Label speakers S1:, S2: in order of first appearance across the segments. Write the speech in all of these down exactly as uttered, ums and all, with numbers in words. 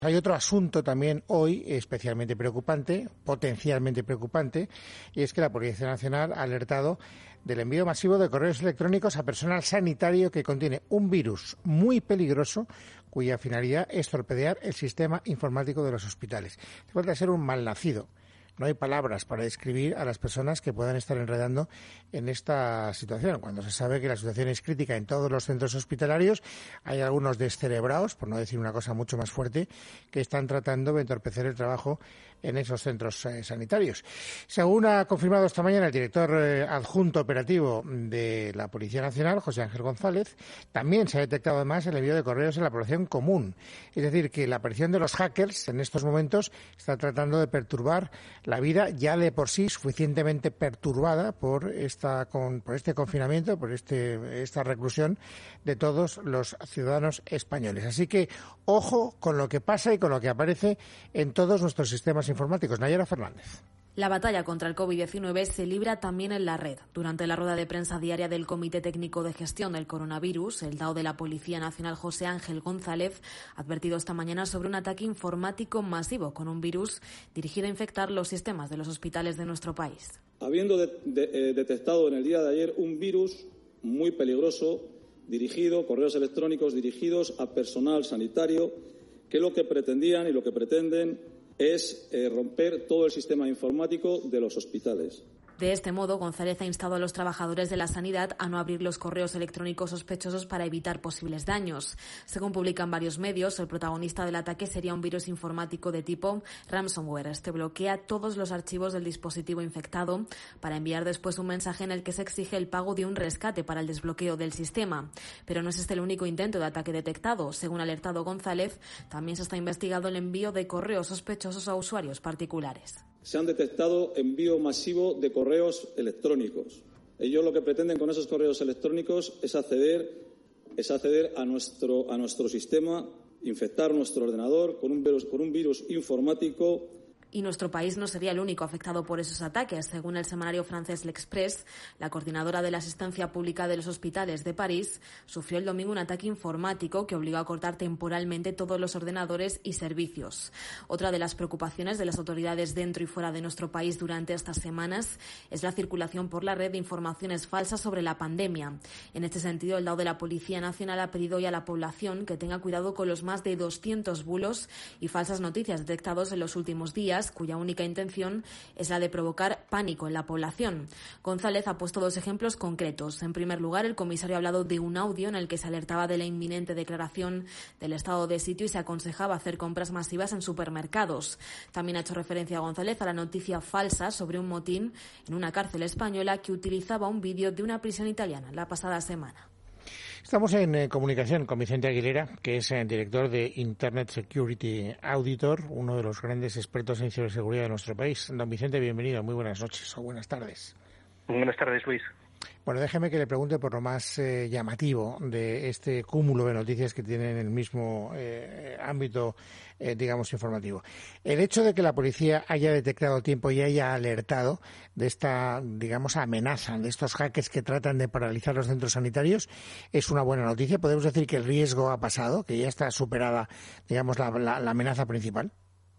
S1: Hay otro asunto también hoy especialmente preocupante, potencialmente preocupante, y es que la Policía Nacional ha alertado del envío masivo de correos electrónicos a personal sanitario que contiene un virus muy peligroso cuya finalidad es torpedear el sistema informático de los hospitales. Se puede ser un malnacido. No hay palabras para describir a las personas que puedan estar enredando en esta situación. Cuando se sabe que la situación es crítica en todos los centros hospitalarios, hay algunos descerebrados, por no decir una cosa mucho más fuerte, que están tratando de entorpecer el trabajo en esos centros eh, sanitarios. Según ha confirmado esta mañana el director eh, adjunto operativo de la Policía Nacional, José Ángel González, también se ha detectado además el envío de correos en la población común. Es decir, que la aparición de los hackers en estos momentos está tratando de perturbar la vida ya de por sí suficientemente perturbada por esta con, por este confinamiento, por este esta reclusión de todos los ciudadanos españoles. Así que ojo con lo que pasa y con lo que aparece en todos nuestros sistemas informáticos. Nayara Fernández.
S2: La batalla contra el COVID diecinueve se libra también en la red. Durante la rueda de prensa diaria del Comité Técnico de Gestión del Coronavirus, el D A O de la Policía Nacional, José Ángel González, ha advertido esta mañana sobre un ataque informático masivo con un virus dirigido a infectar los sistemas de los hospitales de nuestro país.
S3: Habiendo de, de, eh, detectado en el día de ayer un virus muy peligroso dirigido, correos electrónicos dirigidos a personal sanitario, que lo que pretendían y lo que pretenden es eh, romper todo el sistema informático de los hospitales.
S2: De este modo, González ha instado a los trabajadores de la sanidad a no abrir los correos electrónicos sospechosos para evitar posibles daños. Según publican varios medios, el protagonista del ataque sería un virus informático de tipo ransomware. Este bloquea todos los archivos del dispositivo infectado para enviar después un mensaje en el que se exige el pago de un rescate para el desbloqueo del sistema. Pero no es este el único intento de ataque detectado. Según ha alertado González, también se está investigando el envío de correos sospechosos a usuarios particulares.
S3: Se han detectado envío masivo de correos electrónicos. Ellos lo que pretenden con esos correos electrónicos es acceder, es acceder a nuestro, a nuestro sistema, infectar nuestro ordenador con un virus, con un virus informático.
S2: Y nuestro país no sería el único afectado por esos ataques. Según el semanario francés L'Express, la coordinadora de la asistencia pública de los hospitales de París sufrió el domingo un ataque informático que obligó a cortar temporalmente todos los ordenadores y servicios. Otra de las preocupaciones de las autoridades dentro y fuera de nuestro país durante estas semanas es la circulación por la red de informaciones falsas sobre la pandemia. En este sentido, el D A O de la Policía Nacional ha pedido hoy a la población que tenga cuidado con los más de doscientos bulos y falsas noticias detectados en los últimos días, cuya única intención es la de provocar pánico en la población. González ha puesto dos ejemplos concretos. En primer lugar, el comisario ha hablado de un audio en el que se alertaba de la inminente declaración del estado de sitio y se aconsejaba hacer compras masivas en supermercados. También ha hecho referencia a González a la noticia falsa sobre un motín en una cárcel española que utilizaba un vídeo de una prisión italiana la pasada semana.
S1: Estamos en eh, comunicación con Vicente Aguilera, que es eh, director de Internet Security Auditor, uno de los grandes expertos en ciberseguridad de nuestro país. Don Vicente, bienvenido. Muy buenas noches o buenas tardes.
S4: Buenas tardes, Luis.
S1: Bueno, déjeme que le pregunte por lo más eh, llamativo de este cúmulo de noticias que tienen el mismo eh, ámbito, eh, digamos, informativo. El hecho de que la policía haya detectado a tiempo y haya alertado de esta, digamos, amenaza, de estos hackers que tratan de paralizar los centros sanitarios, es una buena noticia. ¿Podemos decir que el riesgo ha pasado, que ya está superada, digamos, la, la, la amenaza principal?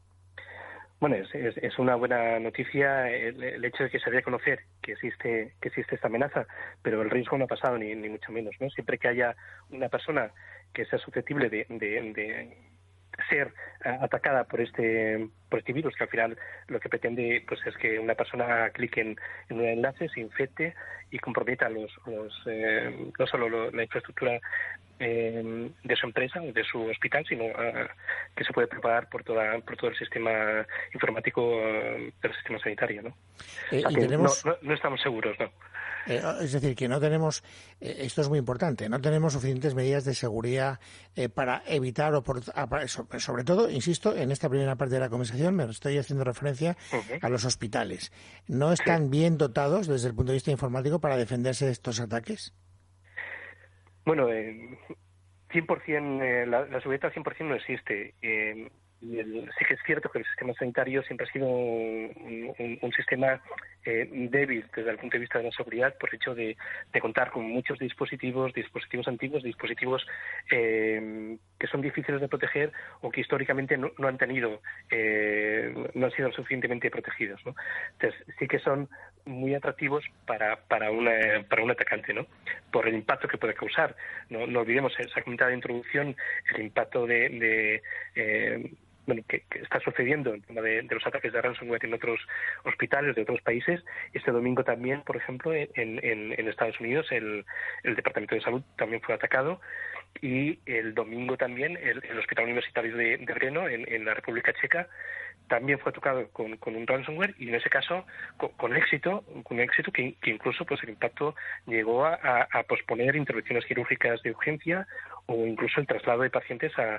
S4: Bueno, es, es, es una buena noticia el, el hecho de que se dé a conocer que existe que existe esta amenaza, pero el riesgo no ha pasado ni, ni mucho menos, ¿no? Siempre que haya una persona que sea susceptible de, de, de ser atacada por este por este virus, que al final lo que pretende pues es que una persona clique en, en un enlace, se infecte y comprometa los, los eh, no solo lo, la infraestructura eh, de su empresa, de su hospital, sino uh, que se puede propagar por toda por todo el sistema informático uh, del sistema sanitario, ¿no?
S1: Eh,
S4: o sea
S1: y
S4: que
S1: tenemos...
S4: no, no, no estamos seguros, ¿no?
S1: Eh, es decir, que no tenemos, eh, esto es muy importante, no tenemos suficientes medidas de seguridad eh, para evitar, o por, a, para, sobre, sobre todo, insisto, en esta primera parte de la conversación me estoy haciendo referencia uh-huh. a los hospitales. ¿No están sí. bien dotados desde el punto de vista informático para defenderse de estos ataques?
S4: Bueno, eh, cien por ciento, eh, la, la seguridad al cien por ciento no existe. Eh, y el, sí que es cierto que el sistema sanitario siempre ha sido un, un, un sistema eh, débil desde el punto de vista de la seguridad por el hecho de, de contar con muchos dispositivos, dispositivos antiguos, dispositivos eh, que son difíciles de proteger o que históricamente no, no han tenido, eh, no han sido suficientemente protegidos, ¿no? Entonces sí que son muy atractivos para para una para un atacante, ¿no? Por el impacto que puede causar. No, no olvidemos, se ha comentado de introducción el impacto de, de eh, bueno, que, que está sucediendo el tema de, de los ataques de ransomware en otros hospitales de otros países. Este domingo también, por ejemplo, en, en, en Estados Unidos el, el Departamento de Salud también fue atacado, y el domingo también el, el Hospital Universitario de, de Brno en, en la República Checa también fue tocado con, con un ransomware, y en ese caso con, con éxito, con éxito que, que incluso pues el impacto llegó a, a, a posponer intervenciones quirúrgicas de urgencia o incluso el traslado de pacientes a,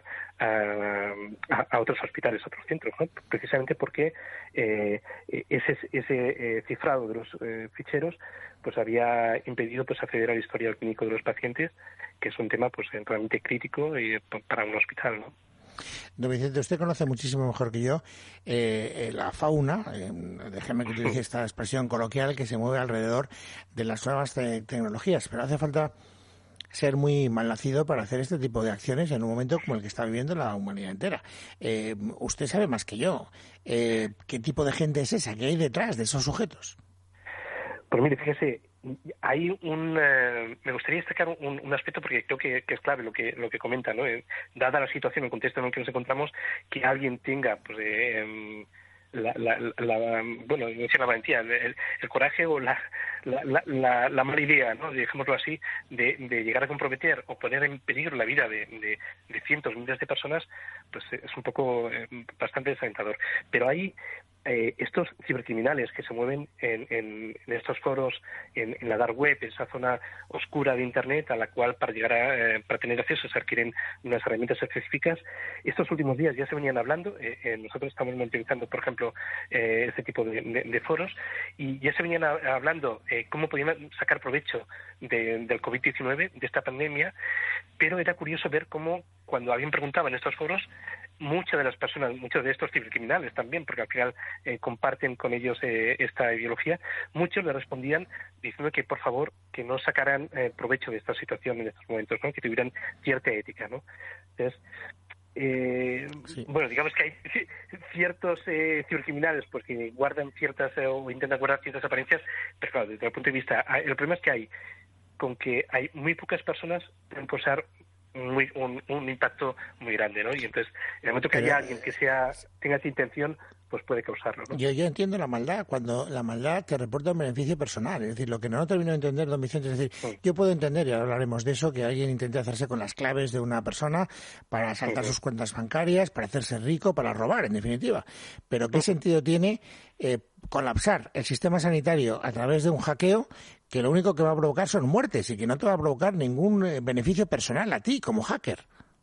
S4: a, a otros hospitales, a otros centros, ¿no? Precisamente porque eh, ese, ese eh, cifrado de los eh, ficheros pues había impedido pues acceder al historial clínico de los pacientes, que es un tema pues realmente crítico eh, para un hospital, ¿no?
S1: Don Vicente, usted conoce muchísimo mejor que yo eh, la fauna, eh, déjeme que utilice esta expresión coloquial, que se mueve alrededor de las nuevas te- tecnologías, pero hace falta ser muy mal nacido para hacer este tipo de acciones en un momento como el que está viviendo la humanidad entera. Eh, usted sabe más que yo. Eh, ¿Qué tipo de gente es esa? ¿Qué hay detrás de esos sujetos?
S4: Pues mire, fíjese, hay un, eh, me gustaría destacar un, un aspecto porque creo que, que es clave lo que lo que comenta, ¿no? Eh, dada la situación, el contexto en el que nos encontramos, que alguien tenga, pues, eh, la, la, la, bueno, no decir la valentía, el, el coraje o la, la, la, la, la mala idea, ¿no? Dejémoslo así, de, de llegar a comprometer o poner en peligro la vida de, de, de cientos, miles de personas, pues es un poco eh, bastante desalentador. Pero hay Eh, estos cibercriminales que se mueven en, en, en estos foros, en, en la dark web, en esa zona oscura de Internet, a la cual para llegar a, eh, para tener acceso se requieren unas herramientas específicas. Estos últimos días ya se venían hablando, eh, eh, nosotros estamos monitorizando, por ejemplo, eh, este tipo de, de, de foros, y ya se venían a, hablando eh, cómo podían sacar provecho de, del covid diecinueve, de esta pandemia, pero era curioso ver cómo cuando alguien preguntaba en estos foros, muchas de las personas, muchos de estos cibercriminales también, porque al final eh, comparten con ellos eh, esta ideología, muchos le respondían diciendo que por favor que no sacaran eh, provecho de esta situación en estos momentos, ¿no? Que tuvieran cierta ética, ¿no? Entonces, eh, sí. Bueno, digamos que hay ciertos eh, cibercriminales pues que guardan ciertas eh, o intentan guardar ciertas apariencias, pero claro, desde el punto de vista, el problema es que hay con que hay muy pocas personas pueden causar muy, un, un impacto muy grande, ¿no? Y entonces, en el momento que haya alguien que sea tenga esa intención, pues puede causarlo, ¿no?
S1: Yo, yo entiendo la maldad, cuando la maldad te reporta un beneficio personal. Es decir, lo que no termino de entender, don Vicente, es decir, sí. yo puedo entender, y ahora hablaremos de eso, que alguien intente hacerse con las claves de una persona para saltar sí, sí. sus cuentas bancarias, para hacerse rico, para robar, en definitiva. Pero ¿qué sí. sentido tiene eh, colapsar el sistema sanitario a través de un hackeo que lo único que va a provocar son muertes y que no te va a provocar ningún eh, beneficio personal a ti como hacker?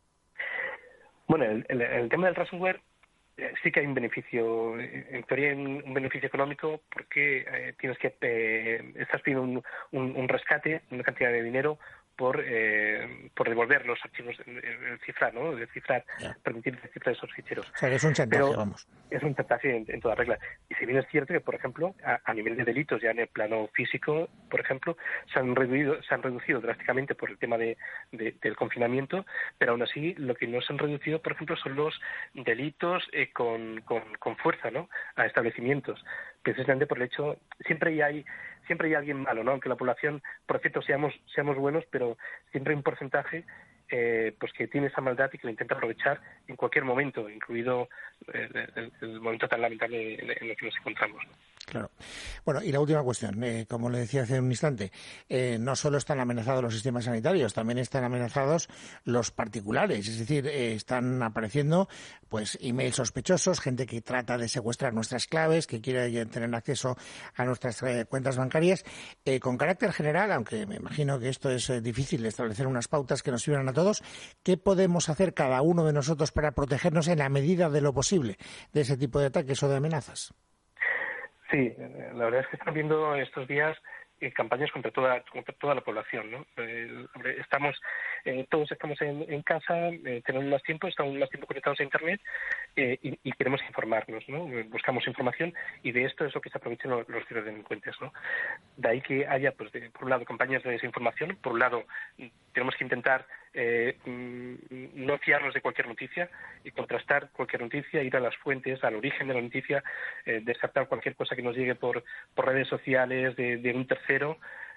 S4: Bueno, el, el, el tema del ransomware sí que hay un beneficio, en teoría un beneficio económico, porque eh, tienes que eh, estás pidiendo un, un, un rescate, una cantidad de dinero por eh, por devolver los archivos, el, el cifrar, ¿no? El cifrar, yeah. permitir descifrar esos ficheros.
S1: O sea, que es un chantaje,
S4: Pero
S1: vamos.
S4: Es un chantaje en, en toda regla. Y si bien es cierto que, por ejemplo, a, a nivel de delitos, ya en el plano físico, por ejemplo, se han reducido, se han reducido drásticamente por el tema de, de, del confinamiento, pero aún así lo que no se han reducido, por ejemplo, son los delitos eh, con, con, con fuerza, ¿no? A establecimientos. Precisamente por el hecho, siempre hay siempre hay alguien malo, ¿no? Aunque la población, por cierto, seamos seamos buenos, pero siempre hay un porcentaje eh, pues que tiene esa maldad y que lo intenta aprovechar en cualquier momento, incluido eh, el, el momento tan lamentable en, en el que nos encontramos, ¿no?
S1: Claro. Bueno, y la última cuestión, eh, como le decía hace un instante, eh, no solo están amenazados los sistemas sanitarios, también están amenazados los particulares, es decir, eh, están apareciendo pues emails sospechosos, gente que trata de secuestrar nuestras claves, que quiere tener acceso a nuestras eh, cuentas bancarias, eh, con carácter general, aunque me imagino que esto es eh, difícil de establecer unas pautas que nos sirvan a todos. ¿Qué podemos hacer cada uno de nosotros para protegernos en la medida de lo posible de ese tipo de ataques o de amenazas?
S4: Sí, la verdad es que están viendo estos días eh, campañas contra toda contra toda la población, ¿no? Eh, estamos eh, todos estamos en, en casa, eh, tenemos más tiempo, estamos más tiempo conectados a internet eh, y, y queremos informarnos, ¿no? Buscamos información y de esto es lo que se aprovechan los, los ciberdelincuentes, ¿no? De ahí que haya, pues, de, por un lado, campañas de desinformación, por un lado, tenemos que intentar eh, no fiarnos de cualquier noticia y contrastar cualquier noticia, ir a las fuentes, al origen de la noticia, eh, descartar cualquier cosa que nos llegue por, por redes sociales de, de un tercero.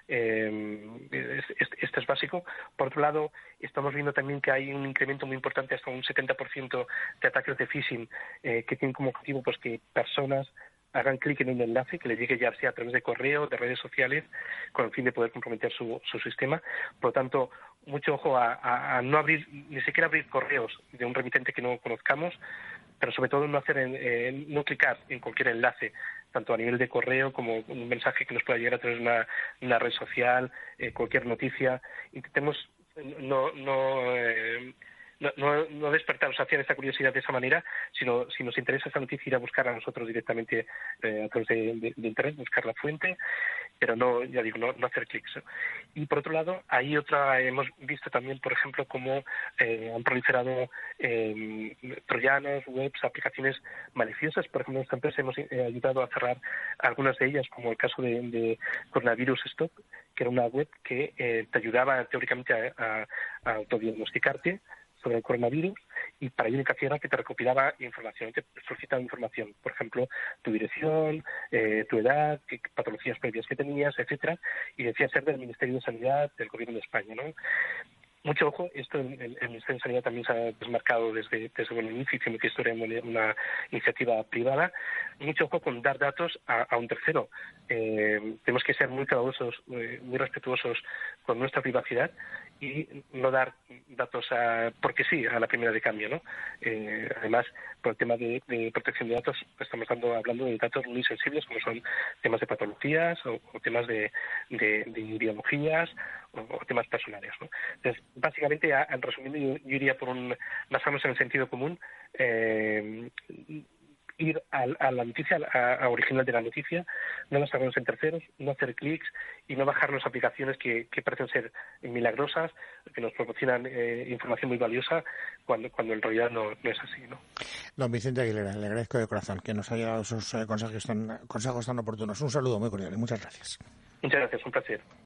S4: Eh, esto es básico. Por otro lado, estamos viendo también que hay un incremento muy importante, hasta un setenta por ciento de ataques de phishing eh, que tienen como objetivo pues que personas hagan clic en un enlace que les llegue ya sea a través de correo, de redes sociales, con el fin de poder comprometer su, su sistema. Por lo tanto, mucho ojo a, a, a no abrir, ni siquiera abrir correos de un remitente que no conozcamos, pero sobre todo no hacer, eh, no clicar en cualquier enlace, tanto a nivel de correo como un mensaje que nos pueda llegar a través de una, una red social, eh, cualquier noticia. Intentemos no, no eh, No, no, no despertaros hacia esta curiosidad de esa manera, sino si nos interesa esa noticia ir a buscar a nosotros directamente eh, a través de, de, de internet, buscar la fuente, pero no, ya digo, no, no hacer clics. Y por otro lado, hay otra, hemos visto también, por ejemplo, cómo eh, han proliferado eh, troyanos, webs, aplicaciones maliciosas. Por ejemplo, en esta empresa hemos eh, ayudado a cerrar algunas de ellas, como el caso de, de Coronavirus Stop, que era una web que eh, te ayudaba teóricamente a, a, a autodiagnosticarte sobre el coronavirus, y para ello lo que hacía era que te recopilaba información, te solicitaba información, por ejemplo, tu dirección, eh, tu edad, qué patologías previas que tenías, etcétera, y decía ser del Ministerio de Sanidad del Gobierno de España, ¿no? Mucho ojo, esto en el Ministerio de Sanidad también se ha desmarcado desde, desde el inicio, diciendo que esto era una iniciativa privada. Mucho ojo con dar datos a, a un tercero. Eh, tenemos que ser muy cuidadosos, eh, muy respetuosos con nuestra privacidad y no dar datos a, porque sí, a la primera de cambio, ¿no? Eh, además, por el tema de, de protección de datos, estamos dando, hablando de datos muy sensibles, como son temas de patologías o, o temas de, de, de ideologías o, o temas personales, ¿no? Entonces, básicamente, a, a, resumiendo, yo, yo iría por un, basarnos en el sentido común, eh, ir a, a la noticia, a, a original de la noticia, no nos hagamos en terceros, no hacer clics y no bajarnos aplicaciones que, que parecen ser milagrosas, que nos proporcionan eh, información muy valiosa, cuando cuando en realidad no, no es así, ¿no?
S1: Don Vicente Aguilera, le agradezco de corazón que nos haya dado esos eh, consejos tan, consejos tan oportunos. Un saludo muy cordial y muchas gracias.
S4: Muchas gracias, un placer.